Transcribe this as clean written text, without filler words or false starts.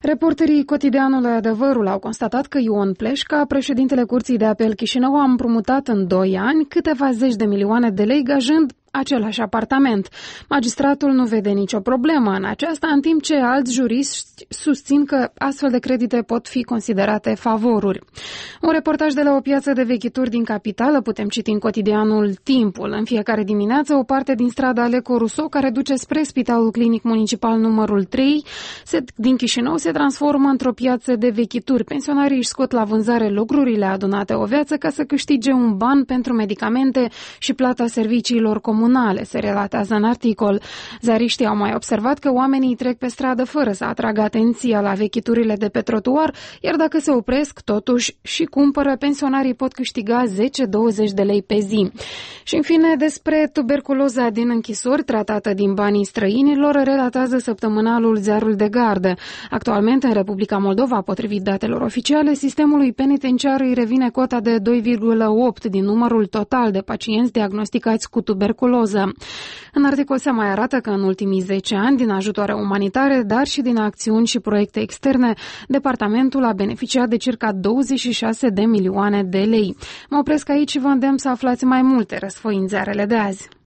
Reporterii cotidianului Adevărul au constatat că Ion Pleșca, președintele Curții de Apel Chișinău, a împrumutat în 2 ani câteva zeci de milioane de lei gajând același apartament. Magistratul nu vede nicio problemă în aceasta, în timp ce alți juriști susțin că astfel de credite pot fi considerate favoruri. Un reportaj de la o piață de vechituri din capitală putem citi în cotidianul Timpul. În fiecare dimineață, o parte din strada Aleco Rousseau, care duce spre Spitalul Clinic Municipal numărul 3 din Chișinău, se transformă într-o piață de vechituri. Pensionarii își scot la vânzare lucrurile adunate o viață ca să câștige un ban pentru medicamente și plata serviciilor comunale, se relatează în articol. Ziariștii au mai observat că oamenii trec pe stradă fără să atragă atenția la vechiturile de pe trotuar, iar dacă se opresc totuși și cumpără, pensionarii pot câștiga 10-20 de lei pe zi. Și în fine, despre tuberculoza din închisori tratată din banii străinilor, relatează săptămânalul Ziarul de Gardă. Actualmente, în Republica Moldova, potrivit datelor oficiale, sistemului penitenciar îi revine cota de 2,8 din numărul total de pacienți diagnosticați cu tuberculoză. În articol se mai arată că în ultimii 10 ani, din ajutoare umanitare, dar și din acțiuni și proiecte externe, departamentul a beneficiat de circa 26 de milioane de lei. Mă opresc aici și vă îndemn să aflați mai multe răsfoi în ziarele de azi.